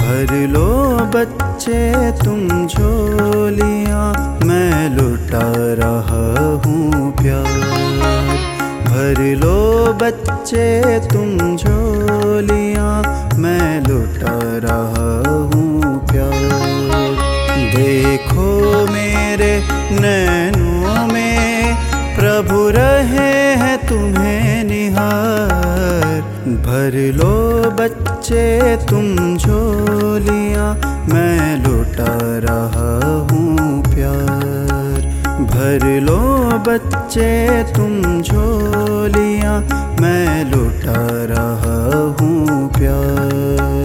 भर लो बच्चे तुम झोलियाँ, मैं लुटा रहा हूँ प्यार। भर लो बच्चे तुम झोलियाँ, मैं लुटा रहा हूँ प्यार। देखो मेरे नैनों में प्रभु रहे हैं तुम्हें निहार। भर लो बच्चे तुम झोलियाँ, मैं लुटा रहा हूँ प्यार। भर लो बच्चे तुम झोलियाँ, मैं लुटा रहा हूँ प्यार।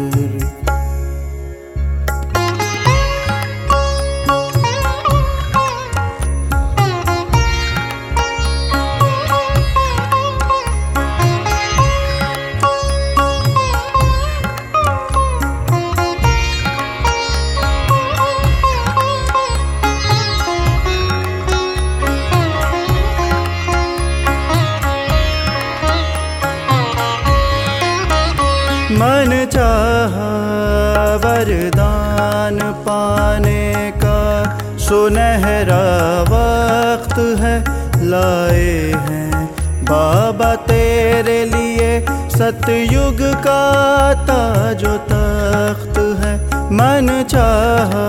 मन चाहा वरदान पाने का सुनहरा वक्त है, लाए हैं बाबा तेरे लिए सतयुग का ताजो तख्त है। मन चाहा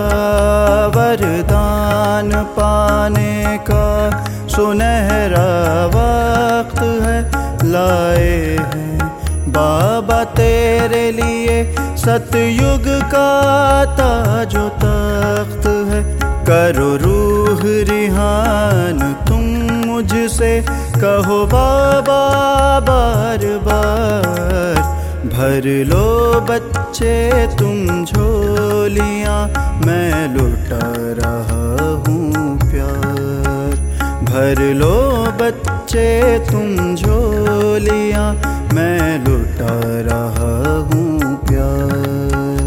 वरदान पाने का सुनहरा वक्त है, लाए हैं बाबा तेरे लिए सतयुग का ताजो तख्त है। करो रूह रिहान तुम मुझसे, कहो बाबा बार बार। भर लो बच्चे तुम झोलियाँ, मैं लुटा रहा हूँ प्यार। भर लो बच्चे तुम झोलियाँ, मैं लुटा रहा हूँ प्यार।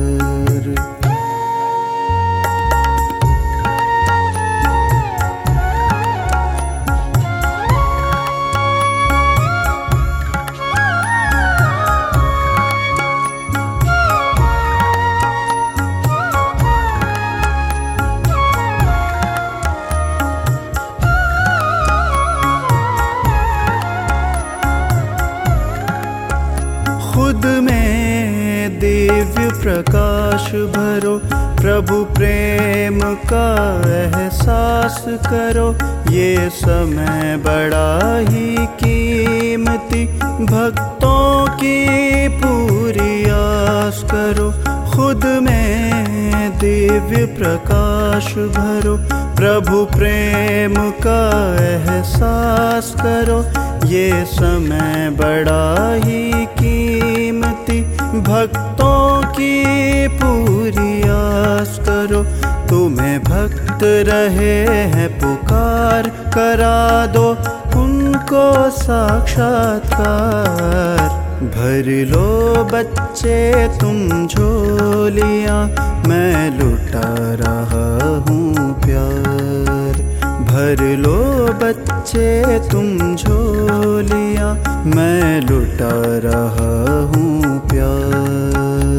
खुद में दिव्य प्रकाश भरो, प्रभु प्रेम का एहसास करो। ये समय बड़ा ही कीमती, भक्तों की पूरी आस करो। खुद में दिव्य प्रकाश भरो, प्रभु प्रेम का एहसास करो। ये समय बड़ा ही कीमती, भक्तों की पूरी आस करो। तुम्हें भक्त रहे हैं पुकार, करा दो उनको साक्षात्कार। भर लो बच्चे तुम झोलियाँ, मैं लुटा रहा हूँ प्यार। भर लो बच्चे तुम झोलियाँ, मैं लुटा रहा हूँ प्यार।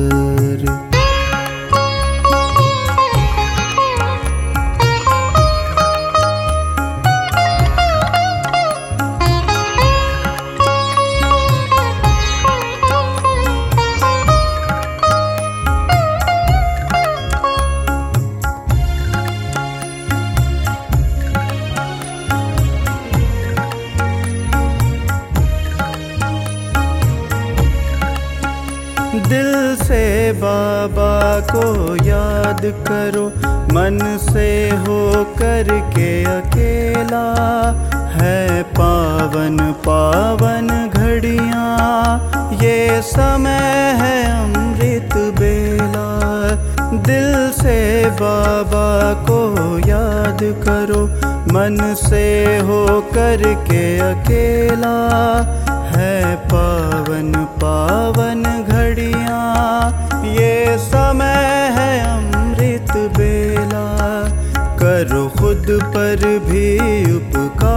दिल से बाबा को याद करो, मन से हो कर के अकेला। है पावन पावन घड़ियाँ, ये समय है अमृत बेला। दिल से बाबा को याद करो, मन से हो कर के अकेला। है पावन पावन घड़ियाँ, ये समय है अमृत बेला। करो खुद पर भी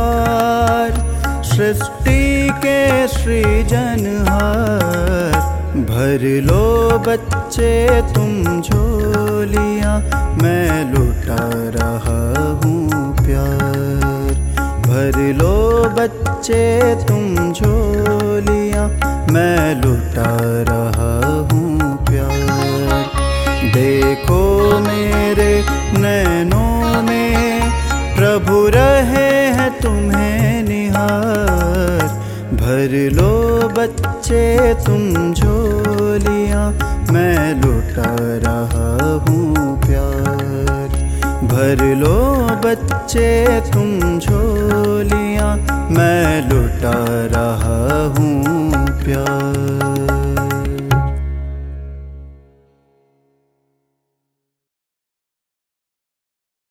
उपकार, सृष्टि के सृजनहार। भर लो बच्चे तुम झोलियाँ, मैं लुटा रहा हूँ प्यार। भर लो बच्चे तुम झोलियाँ, मैं लुटा रहा हूँ प्यार। देखो मेरे नैनों में प्रभु रहे हैं तुम्हें निहार। भर लो बच्चे तुम झोलियाँ, मैं लुटा रहा हूँ प्यार। भर लो बच्चे तुम झोलियाँ, मैं लुटा रहा हूँ